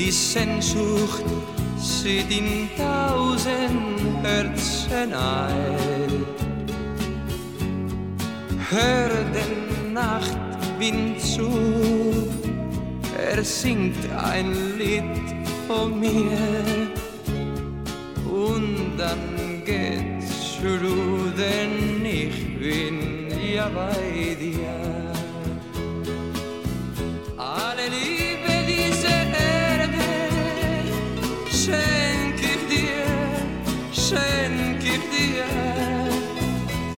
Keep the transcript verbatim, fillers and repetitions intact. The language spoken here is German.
Die Sehnsucht zieht in tausend Herzen ein. Hör den Nachtwind zu, er singt ein Lied von mir. Und dann geht's schon, denn ich bin ja bei dir. Alle Liebe dieser Erde schenk ich dir, schenk ich dir.